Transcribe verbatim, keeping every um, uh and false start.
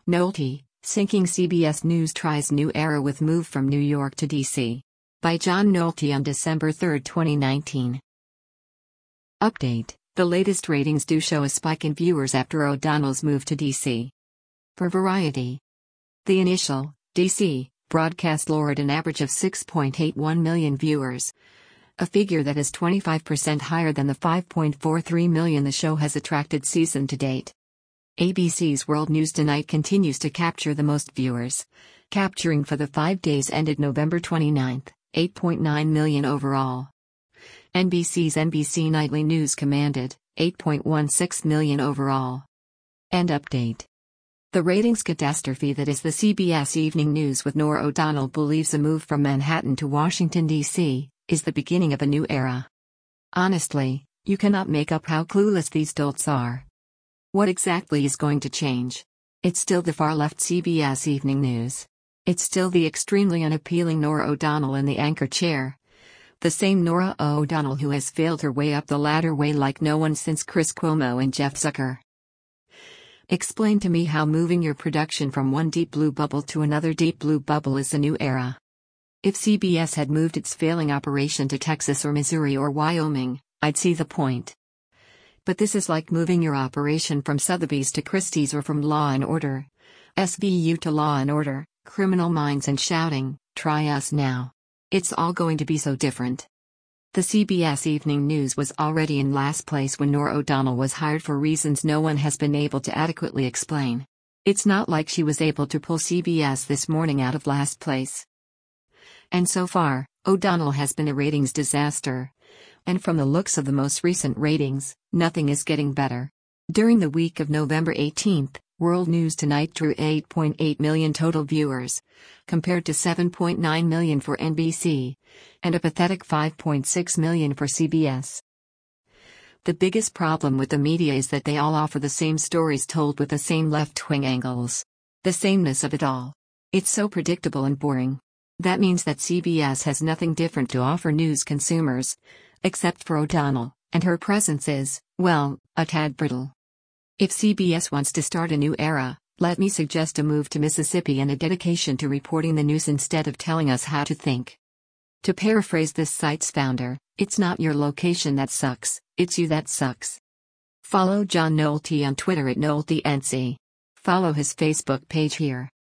Nolte, sinking C B S News tries new era with move from New York to D C. By John Nolte on December third, twenty nineteen. Update: the latest ratings do show a spike in viewers after O'Donnell's move to D C. For Variety, the initial, D C, broadcast lured an average of six point eight one million viewers, a figure that is twenty-five percent higher than the five point four three million the show has attracted season to date. A B C's World News Tonight continues to capture the most viewers, capturing for the five days ended November twenty-ninth, eight point nine million overall. N B C's N B C Nightly News commanded eight point one six million overall. And update: the ratings catastrophe that is the C B S Evening News with Norah O'Donnell believes a move from Manhattan to Washington, D C, is the beginning of a new era. Honestly, you cannot make up how clueless these dolts are. What exactly is going to change? It's still the far-left C B S Evening News. It's still the extremely unappealing Norah O'Donnell in the anchor chair. The same Norah O'Donnell who has failed her way up the ladder way like no one since Chris Cuomo and Jeff Zucker. Explain to me how moving your production from one deep blue bubble to another deep blue bubble is a new era. If C B S had moved its failing operation to Texas or Missouri or Wyoming, I'd see the point. But this is like moving your operation from Sotheby's to Christie's or from Law and Order S V U to Law and Order, Criminal Minds and shouting, "Try us now." It's all going to be so different. The C B S Evening News was already in last place when Norah O'Donnell was hired for reasons no one has been able to adequately explain. It's not like she was able to pull C B S This Morning out of last place. And so far, O'Donnell has been a ratings disaster. And from the looks of the most recent ratings, nothing is getting better. During the week of November eighteenth, World News Tonight drew eight point eight million total viewers, compared to seven point nine million for N B C, and a pathetic five point six million for C B S. The biggest problem with the media is that they all offer the same stories told with the same left-wing angles. The sameness of it all. It's so predictable and boring. That means that C B S has nothing different to offer news consumers, except for O'Donnell, and her presence is, well, a tad brittle. If C B S wants to start a new era, let me suggest a move to Mississippi and a dedication to reporting the news instead of telling us how to think. To paraphrase this site's founder, it's not your location that sucks, it's you that sucks. Follow John Nolte on Twitter at NolteNC. Follow his Facebook page here.